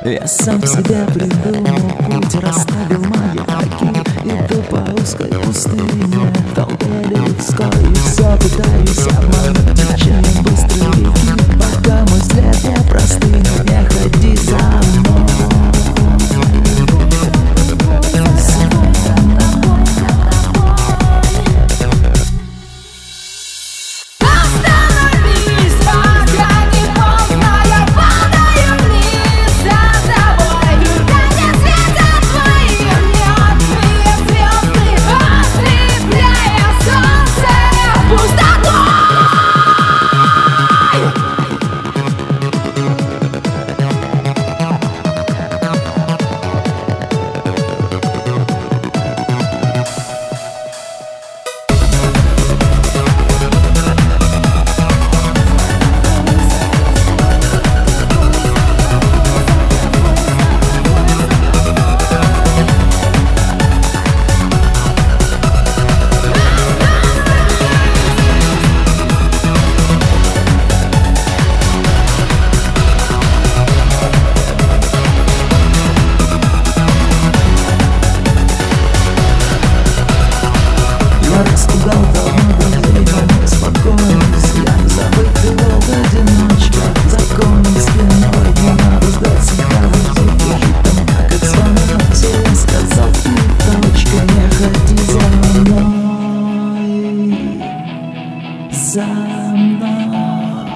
Я сам себе придумал путь, расставил маяки. Иду по узкой пустыне, в толпе людской. И все пытаюсь обмануть течение быстрой реки. Пока мой след не простынет, не ходи за мной. Я распугал давно друзей, спокойно, я забытый волк одиночка. Законом спиной не надо сдаться, кого-нибудь жить там, как звонок. Я сказал, ты точка, не ходи за мной, за мной,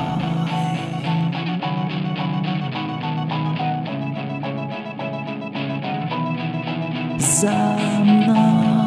за мной.